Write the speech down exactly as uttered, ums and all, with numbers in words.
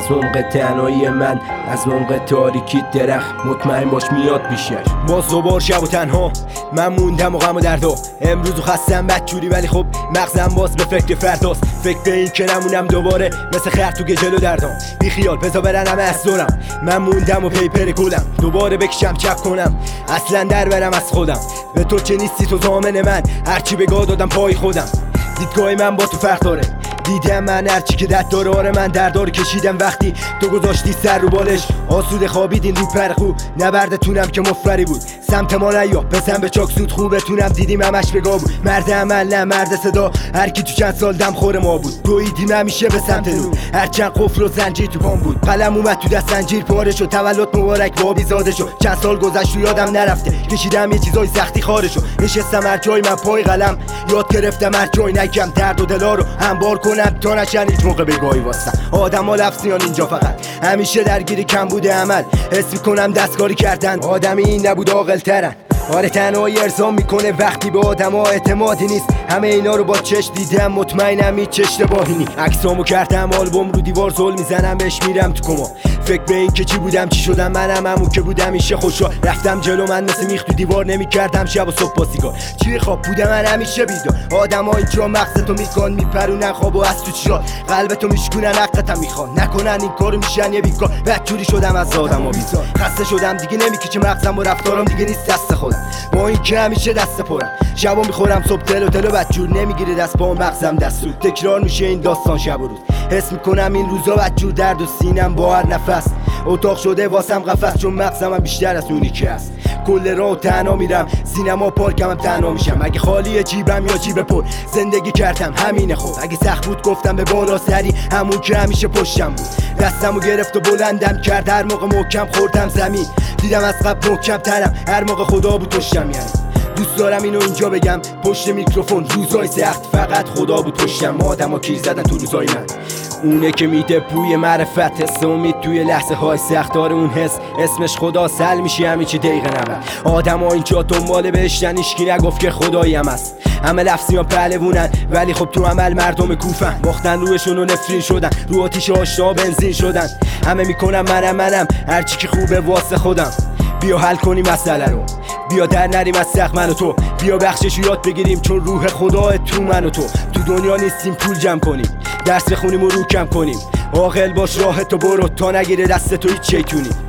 از عمق تنهایی من، از عمق تاریکی درخت، مطمئن باش میاد بیشتر. باز دوبار شب و تنها من موندم و غم و دردا. امروز و خستم بدجوری ولی خب مغزم باز به فکر فرداست. فکر به این که نمونم دوباره مثل خر تو گجل و دردام. بی خیال بزا برن همه از دورم، من موندم و پیپر گلم. دوباره بکشم چپ کنم اصلا در برم از خودم. به تو چه نیستی تو ضامن من، هرچی بگاه دادم پای خودم. دیدگاه من با تو فرق داره، دیدم من هرچی که دست داره. آره من دردار کشیدم وقتی تو گذاشتی سر رو بالش. آسوده خوابیدین رو پرخو، نبردتونم که مفری بود. سمت ما نیا بزن به چاک سود خوبتونم، دیدیم همش بگاه بود. مرد عمل نه مرد صدا، هر کی تو چند سال دم خور ما بود. دویدیم همیشه به سمت نور، هرچند قفل و زنجیر تو پام بود. قلم اومد تو دست زنجیر پاره شد، تولد مبارک بابی زاده شد. چند سال گذشت و یادم نرفته، کشیدم یه چیزای سختی خارج شد. نشستم هر جای من پای قلم، یاد گرفتم هر جای نگم درد و دلا رو انبار کنم تا نشن هیچ موقع بگاهی واسم. آدما لفظیان اینجا فقط همیشه درگیری کم بوده عمل. حس میکنم دستکاری کردن، آدمی این نبود عاقل ترن. آره تنهایی ارضا میکنه وقتی به آدم ها اعتمادی نیست. همه اینا رو با چشم دیدم، مطمئنم هیچ اشتباهی نی. عکسامو کردم آلبوم رو دیوار زل میزنم بهش میرم تو کما. فکر به این که چی بودم چی شدم، منم همون که بودم میشه خوشحال. رفتم جلو من مثل میخ تو دیوار نمیکردم شب و صبح با سیگار. چی خواب بودم من همیشه بیدار. آدم ها اینجا مغزتو میکن میپرونن خواب و از تو چیار. قلبتو میشکونن حقتم میخوان، نکنن این کارو میشن یه بیکار. بدجوری شدم از آدم ها بیزار، خسته شدم دیگه نمیکشه مغزم و رفتارم دیگه نیست دست خودم. با این که همیشه دست پرم، شبا میخورم صبح دل و دل و بدجور نمیگیره دست با مغزم دستور. تکرار میشه این داستان شب و روز، حس میکنم این روزا بدجور درد و سینم با هر نفس. اتاق شده واسم قفس، چون مغزم بیشتر از اونی که هست. کل راه تنها میرم، سینما پارکم هم تنها میشم. اگه خالیه جیبم یا جیب پر، زندگی کردم همینه خب. اگه سخت بود گفتم به بالا سری، همون که همیشه پشتم بود. دستمو گرفت و بلندم کرد، هر موقع محکم خوردم زمین. دیدم از قبل محکم ترم، هر موقع خدا بود پشتم. یعنی دوست دارم اینو اینجا بگم پشت میکروفون، روزای سخت فقط خدا بود پشتم. آدما کیر زدن تو روزای من، اونه که میده بوی معرفت. حس امید توی لحظه های سخت داره اون حس، اسمش خدا سل میشی همین چی دقیقه نبود. آدما اینجا دنبال بهشتن، هیچکی نگفت که خدایی هم هست. همه لفظیان پهلوونن ولی خب تو عمل مردم کوفن. باختن روشون و نفرین شدن، رو آتیش آشنا بنزین شدن. همه میکنم منم منم، هرچی که خوبه واسه خودم. بیا حل کنیم مسئله رو، بیا در نریم از سخت من و تو. بیا بخشش یاد بگیریم چون روح خدا تو من و تو. تو دنیا نیستیم پول جمع کنیم، درس بخونیم و رو کم کنیم. عاقل باش راه تو برو تا نگیره دست تو هیچ شیطونی.